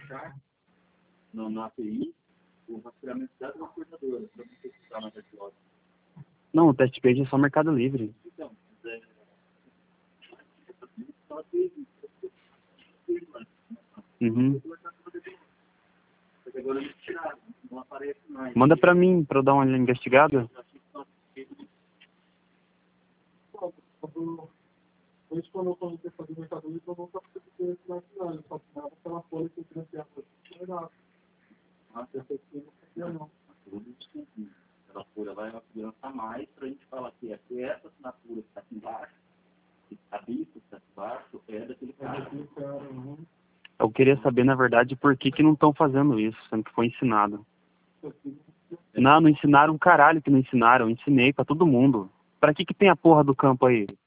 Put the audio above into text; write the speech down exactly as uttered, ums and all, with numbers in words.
achar no, na A P I o rastreamento da transportadora, para você estar na Vertilosa. Não, o test page é só Mercado Livre. Então, é, só teve, Uhum. agora eles tiraram, não aparece mais. Manda pra mim, pra eu dar uma investigada. Hoje, quando eu comecei a fazer Mercado Livre, eu não estava fazendo esse nacional, eu só tinha aquela folha que eu financiava. Mas essa aqui não sabia não. Ela folha vai lançar mais para a gente falar que é que essa assinatura que está aqui embaixo, que a bico que está aqui embaixo, é daquele cara. Eu queria saber, na verdade, por que que não estão fazendo isso, sendo que foi ensinado. Não, não ensinaram um caralho que não ensinaram. Eu ensinei pra todo mundo. Pra que que tem a porra do campo aí?